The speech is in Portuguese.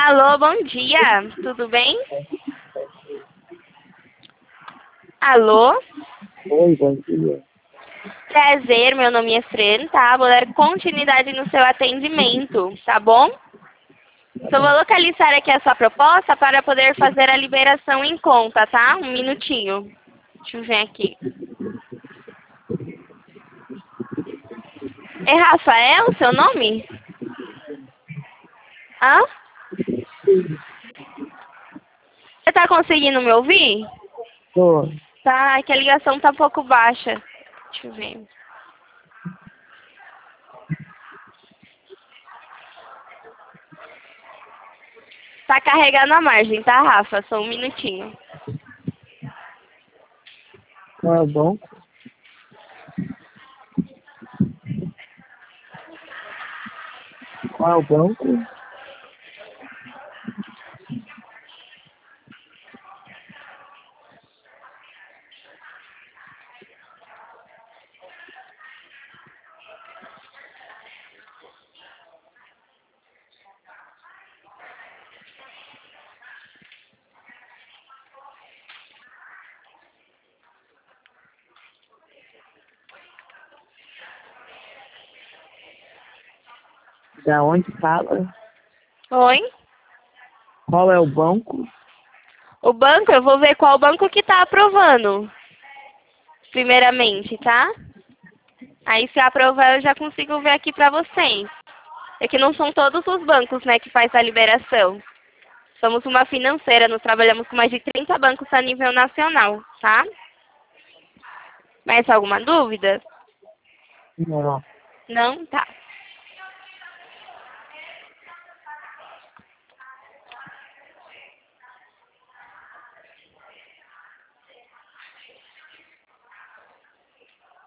Alô, bom dia. Tudo bem? Alô? Oi, bom dia. Prazer, meu nome é Fran, tá? Vou dar continuidade no seu atendimento, tá bom? Só vou localizar aqui a sua proposta para poder fazer a liberação em conta, tá? Um minutinho. Deixa eu ver aqui. É Rafael, seu nome? Hã? Você tá conseguindo me ouvir? Tô. Tá, é que a ligação tá um pouco baixa. Deixa eu ver. Tá carregando a margem, tá, Rafa? Só um minutinho. Qual é o banco? Qual é o banco? Da onde fala? Oi? Qual é o banco? O banco, eu vou ver qual banco que tá aprovando. Primeiramente, tá? Aí se aprovar eu já consigo ver aqui pra vocês. É que não são todos os bancos, né, que faz a liberação. Somos uma financeira, nós trabalhamos com mais de 30 bancos a nível nacional, tá? Mais alguma dúvida? Não. Não? Tá.